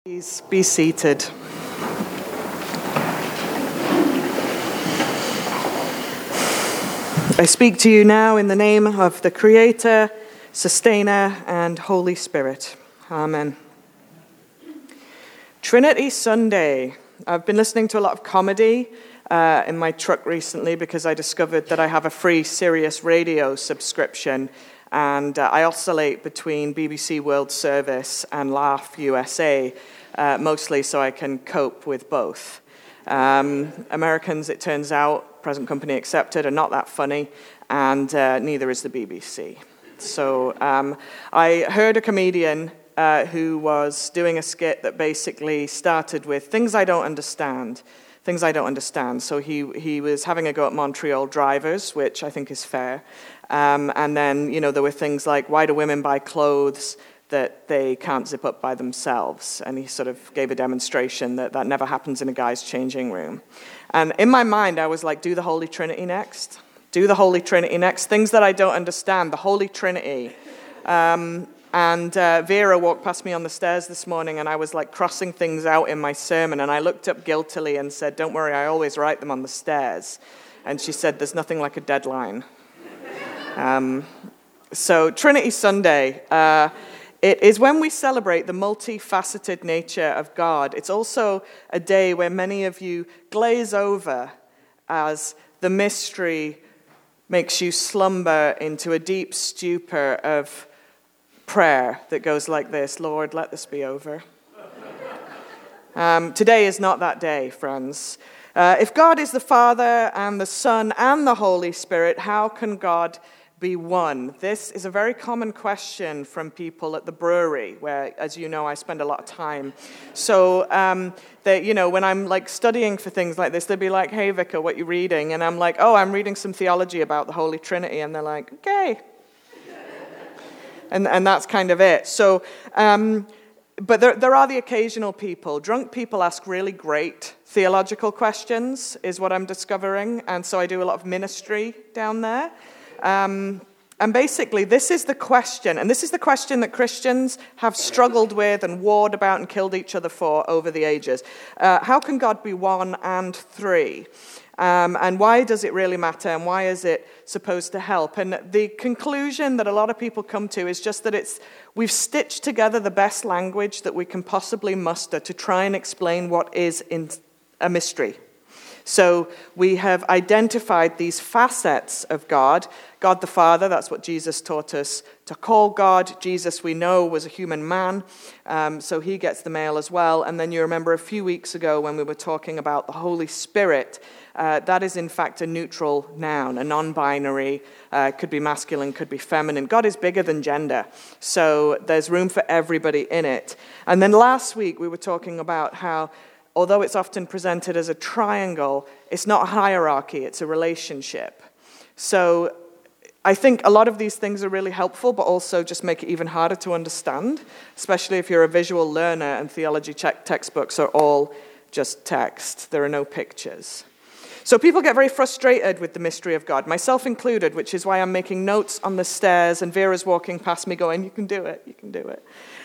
Please be seated. I speak to you now in the name of the Creator, Sustainer, and Holy Spirit. Amen. Trinity Sunday. I've been listening to a lot of comedy in my truck recently because I discovered that I have a free Sirius radio subscription, and I oscillate between BBC World Service and Laugh USA, mostly so I can cope with both. Americans, it turns out, present company accepted, are not that funny, and neither is the BBC. So I heard a comedian who was doing a skit that basically started with things I don't understand. So he was having a go at Montreal drivers, which I think is fair. And then, there were things like, why do women buy clothes that they can't zip up by themselves? And he sort of gave a demonstration that never happens in a guy's changing room. And in my mind, I was like, do the Holy Trinity next. Things that I don't understand, the Holy Trinity. And Vera walked past me on the stairs this morning, and I was like crossing things out in my sermon, and I looked up guiltily and said, don't worry, I always write them on the stairs. And she said, there's nothing like a deadline. So Trinity Sunday, it is when we celebrate the multifaceted nature of God. It's also a day where many of you glaze over as the mystery makes you slumber into a deep stupor of prayer that goes like this: Lord, let this be over. Today is not that day, friends. If God is the Father and the Son and the Holy Spirit, how can God be one? This is a very common question from people at the brewery, where, as you know, I spend a lot of time. So, when I'm like studying for things like this, they'll be like, hey, Vicar, what are you reading? And I'm like, oh, I'm reading some theology about the Holy Trinity. And they're like, okay. And that's kind of it. So, but there are the occasional people. Drunk people ask really great theological questions, is what I'm discovering. And so I do a lot of ministry down there. And basically, this is the question, and this is the question that Christians have struggled with and warred about and killed each other for over the ages. How can God be one and three? And why does it really matter, and why is it supposed to help? And the conclusion that a lot of people come to is just that we've stitched together the best language that we can possibly muster to try and explain what is in a mystery. So we have identified these facets of God. God the Father, that's what Jesus taught us to call God. Jesus, we know, was a human man, so he gets the male as well. And then you remember a few weeks ago when we were talking about the Holy Spirit, that is in fact a neutral noun, a non-binary, could be masculine, could be feminine. God is bigger than gender, so there's room for everybody in it. And then last week we were talking about how although it's often presented as a triangle, it's not a hierarchy, it's a relationship. So I think a lot of these things are really helpful, but also just make it even harder to understand, especially if you're a visual learner and theology textbooks are all just text. There are no pictures. So people get very frustrated with the mystery of God, myself included, which is why I'm making notes on the stairs, and Vera's walking past me going, you can do it.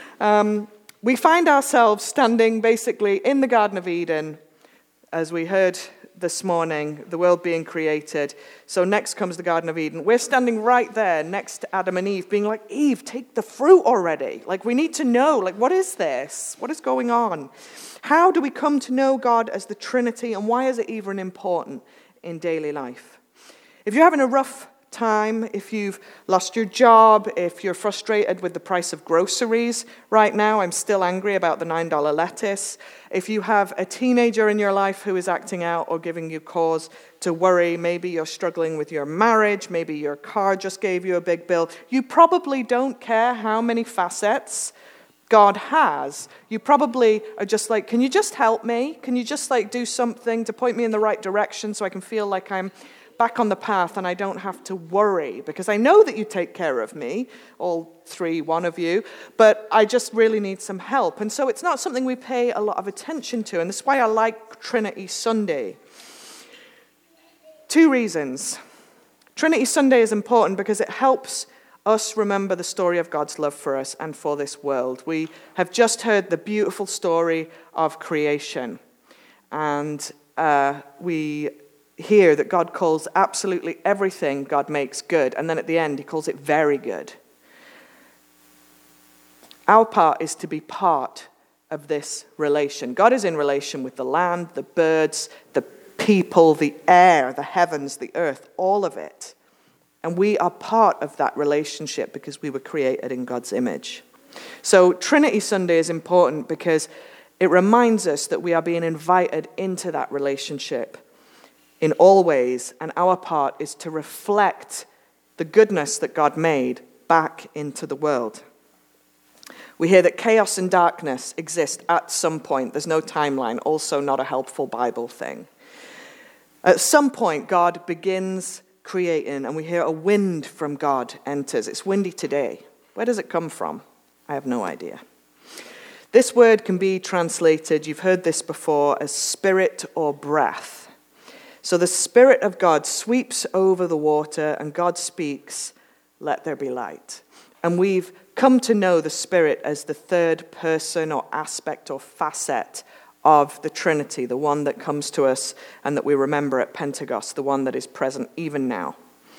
We find ourselves standing basically in the Garden of Eden, as we heard this morning, the world being created. So next comes the Garden of Eden. We're standing right there next to Adam and Eve, being like, Eve, take the fruit already. Like, we need to know, like, what is this? What is going on? How do we come to know God as the Trinity, and why is it even important in daily life? If you're having a rough time, if you've lost your job, if you're frustrated with the price of groceries right now, I'm still angry about the $9 lettuce. If you have a teenager in your life who is acting out or giving you cause to worry, maybe you're struggling with your marriage, maybe your car just gave you a big bill, you probably don't care how many facets God has. You probably are just like, can you just help me? Can you just do something to point me in the right direction so I can feel like I'm back on the path and I don't have to worry, because I know that you take care of me, all one of you, but I just really need some help. And so it's not something we pay a lot of attention to, and that's why I like Trinity Sunday. 2 reasons. Trinity Sunday is important because it helps us remember the story of God's love for us and for this world. We have just heard the beautiful story of creation. And we hear that God calls absolutely everything God makes good. And then at the end, he calls it very good. Our part is to be part of this relation. God is in relation with the land, the birds, the people, the air, the heavens, the earth, all of it. And we are part of that relationship because we were created in God's image. So Trinity Sunday is important because it reminds us that we are being invited into that relationship in all ways, and our part is to reflect the goodness that God made back into the world. We hear that chaos and darkness exist at some point. There's no timeline, also not a helpful Bible thing. At some point, God begins creating, and we hear a wind from God enters. It's windy today. Where does it come from? I have no idea. This word can be translated, you've heard this before, as spirit or breath. So the Spirit of God sweeps over the water, and God speaks, "Let there be light." And we've come to know the Spirit as the third person or aspect or facet of the Trinity, the one that comes to us and that we remember at Pentecost, the one that is present even now.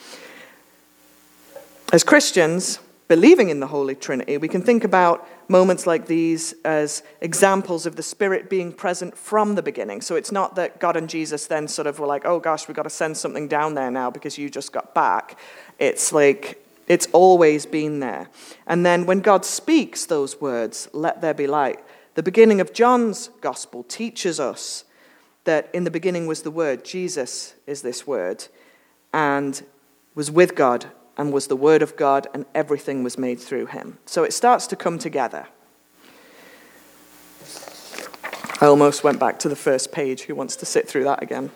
As Christians, believing in the Holy Trinity, we can think about moments like these as examples of the Spirit being present from the beginning. So it's not that God and Jesus then sort of were like, oh gosh, we've got to send something down there now because you just got back. It's like, it's always been there. And then when God speaks those words, "Let there be light," the beginning of John's gospel teaches us that in the beginning was the Word. Jesus is this Word, and was with God, and was the Word of God, and everything was made through him. So it starts to come together. I almost went back to the first page. Who wants to sit through that again?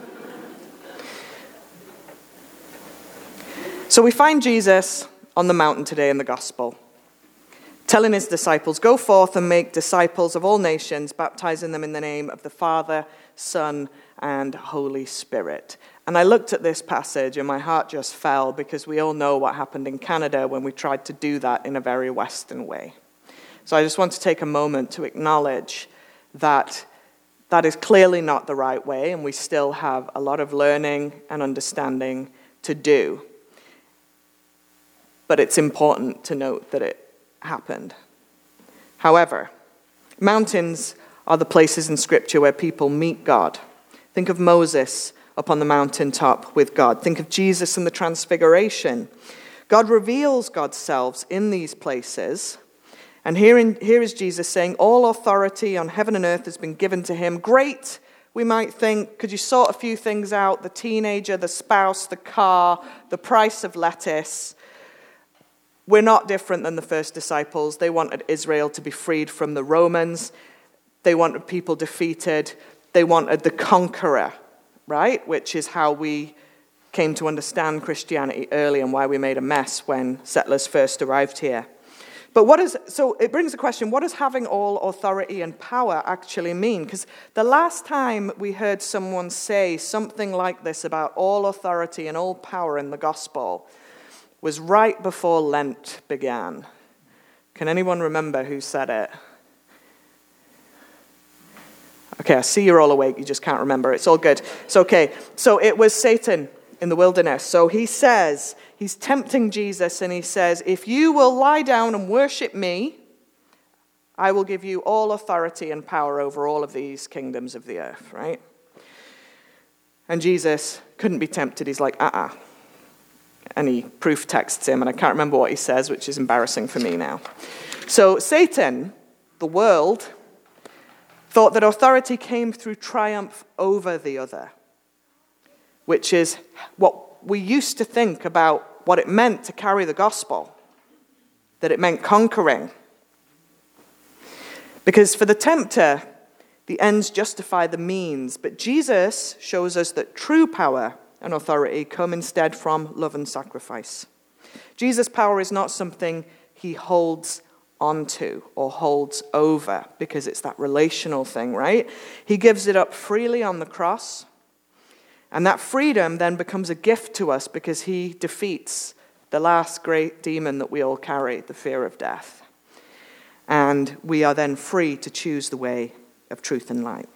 So we find Jesus on the mountain today in the gospel, telling his disciples, "Go forth and make disciples of all nations, baptizing them in the name of the Father, Son, and Holy Spirit." And I looked at this passage and my heart just fell because we all know what happened in Canada when we tried to do that in a very Western way. So I just want to take a moment to acknowledge that that is clearly not the right way, and we still have a lot of learning and understanding to do. But it's important to note that it happened. However, mountains are the places in Scripture where people meet God. Think of Moses up on the mountaintop with God. Think of Jesus in the Transfiguration. God reveals God's self in these places. And here is Jesus saying, "All authority on heaven and earth has been given to him." Great, we might think, could you sort a few things out? The teenager, the spouse, the car, the price of lettuce. We're not different than the first disciples. They wanted Israel to be freed from the Romans. They wanted people defeated. They wanted the conqueror, right? Which is how we came to understand Christianity early and why we made a mess when settlers first arrived here. But so it brings the question, what does having all authority and power actually mean? Because the last time we heard someone say something like this about all authority and all power in the gospel was right before Lent began. Can anyone remember who said it? Okay, I see you're all awake. You just can't remember. It's all good. It's okay. So it was Satan in the wilderness. So he says, he's tempting Jesus, and he says, "If you will lie down and worship me, I will give you all authority and power over all of these kingdoms of the earth," right? And Jesus couldn't be tempted. He's like, And he proof texts him, and I can't remember what he says, which is embarrassing for me now. So Satan, the world, thought that authority came through triumph over the other, which is what we used to think about what it meant to carry the gospel, that it meant conquering. Because for the tempter, the ends justify the means, but Jesus shows us that true power and authority come instead from love and sacrifice. Jesus' power is not something he holds onto or holds over because it's that relational thing, right? He gives it up freely on the cross, and that freedom then becomes a gift to us because he defeats the last great demon that we all carry, the fear of death. And we are then free to choose the way of truth and light.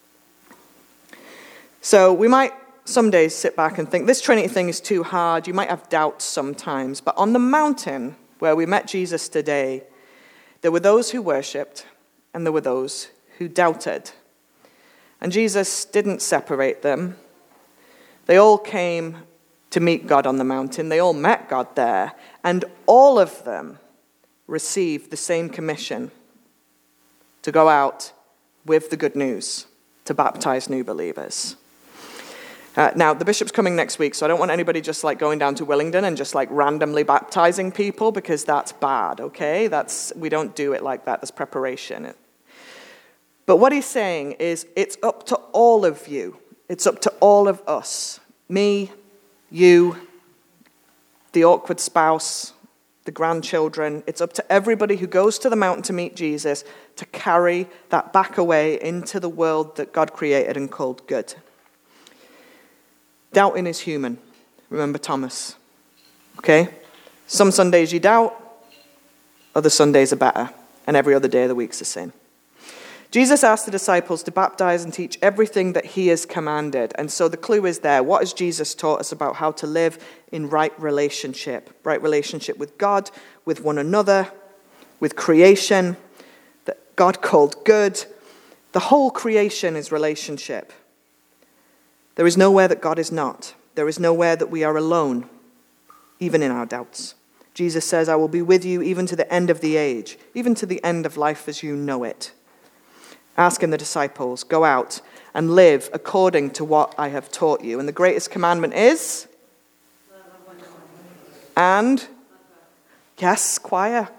So we might some days sit back and think, this Trinity thing is too hard. You might have doubts sometimes. But on the mountain where we met Jesus today, there were those who worshipped and there were those who doubted. And Jesus didn't separate them. They all came to meet God on the mountain. They all met God there. And all of them received the same commission to go out with the good news, to baptize new believers. Now, the bishop's coming next week, so I don't want anybody just like going down to Willingdon and just like randomly baptizing people, because that's bad, okay? We don't do it like that. There's preparation. But what he's saying is it's up to all of you. It's up to all of us. Me, you, the awkward spouse, the grandchildren. It's up to everybody who goes to the mountain to meet Jesus to carry that back away into the world that God created and called good. Doubting is human. Remember Thomas. Okay? Some Sundays you doubt, other Sundays are better, and every other day of the week's the same. Jesus asked the disciples to baptize and teach everything that he has commanded. And so the clue is there. What has Jesus taught us about how to live in right relationship? Right relationship with God, with one another, with creation, that God called good. The whole creation is relationship. There is nowhere that God is not. There is nowhere that we are alone, even in our doubts. Jesus says, I will be with you even to the end of the age, even to the end of life as you know it. Asking the disciples, go out and live according to what I have taught you. And the greatest commandment is? And? Yes, choir.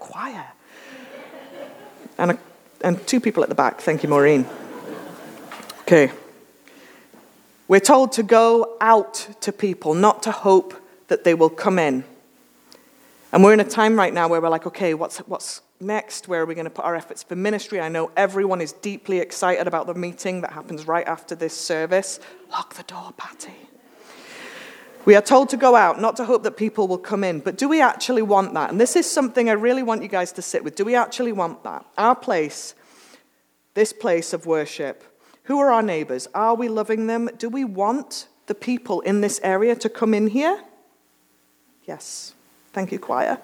And two people at the back. Thank you, Maureen. Okay. We're told to go out to people, not to hope that they will come in. And we're in a time right now where we're like, okay, what's next? Where are we going to put our efforts for ministry? I know everyone is deeply excited about the meeting that happens right after this service. Lock the door, Patty. We are told to go out, not to hope that people will come in. But do we actually want that? And this is something I really want you guys to sit with. Do we actually want that? Our place, this place of worship, who are our neighbors? Are we loving them? Do we want the people in this area to come in here? Yes. Thank you, choir.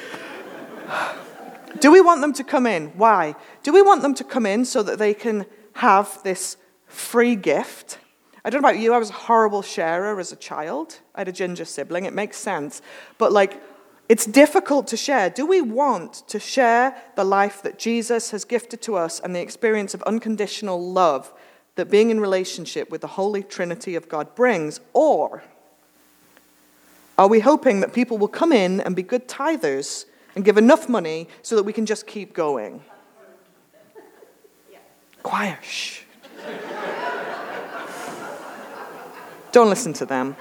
Do we want them to come in? Why? Do we want them to come in so that they can have this free gift? I don't know about you, I was a horrible sharer as a child. I had a ginger sibling, it makes sense. But it's difficult to share. Do we want to share the life that Jesus has gifted to us and the experience of unconditional love that being in relationship with the Holy Trinity of God brings? Or are we hoping that people will come in and be good tithers and give enough money so that we can just keep going? Choir, shh. Don't listen to them.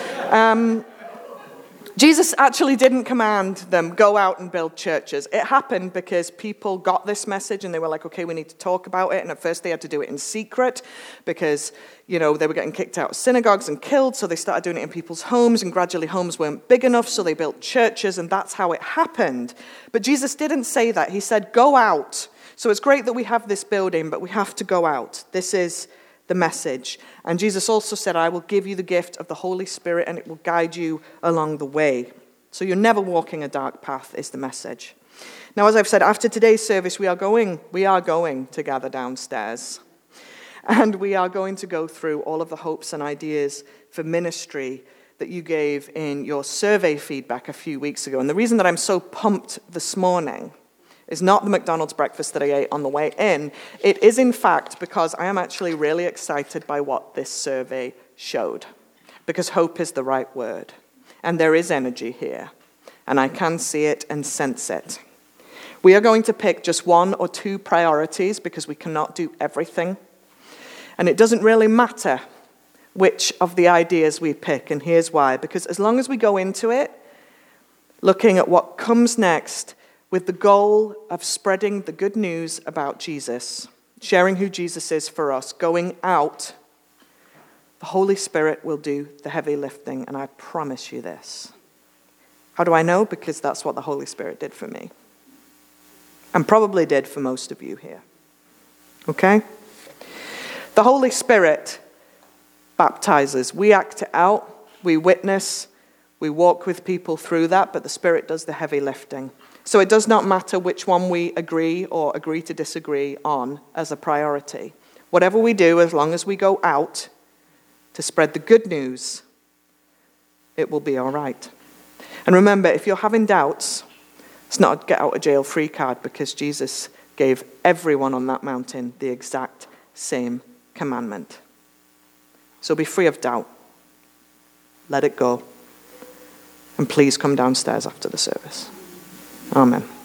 Jesus actually didn't command them, go out and build churches. It happened because people got this message and they were like, okay, we need to talk about it. And at first they had to do it in secret because, they were getting kicked out of synagogues and killed. So they started doing it in people's homes, and gradually homes weren't big enough. So they built churches, and that's how it happened. But Jesus didn't say that. He said, go out. So it's great that we have this building, but we have to go out. This is the message. And Jesus also said, I will give you the gift of the Holy Spirit and it will guide you along the way. So you're never walking a dark path is the message. Now, as I've said, after today's service, we are going to gather downstairs. And we are going to go through all of the hopes and ideas for ministry that you gave in your survey feedback a few weeks ago. And the reason that I'm so pumped this morning is not the McDonald's breakfast that I ate on the way in. It is, in fact, because I am actually really excited by what this survey showed. Because hope is the right word. And there is energy here. And I can see it and sense it. We are going to pick just one or two priorities because we cannot do everything. And it doesn't really matter which of the ideas we pick. And here's why. Because as long as we go into it, looking at what comes next, with the goal of spreading the good news about Jesus, sharing who Jesus is for us, going out, the Holy Spirit will do the heavy lifting, and I promise you this. How do I know? Because that's what the Holy Spirit did for me. And probably did for most of you here. Okay? The Holy Spirit baptizes. We act it out. We witness. We walk with people through that, but the Spirit does the heavy lifting. So it does not matter which one we agree or agree to disagree on as a priority. Whatever we do, as long as we go out to spread the good news, it will be all right. And remember, if you're having doubts, it's not a get-out-of-jail-free card, because Jesus gave everyone on that mountain the exact same commandment. So be free of doubt. Let it go. And please come downstairs after the service. Amen.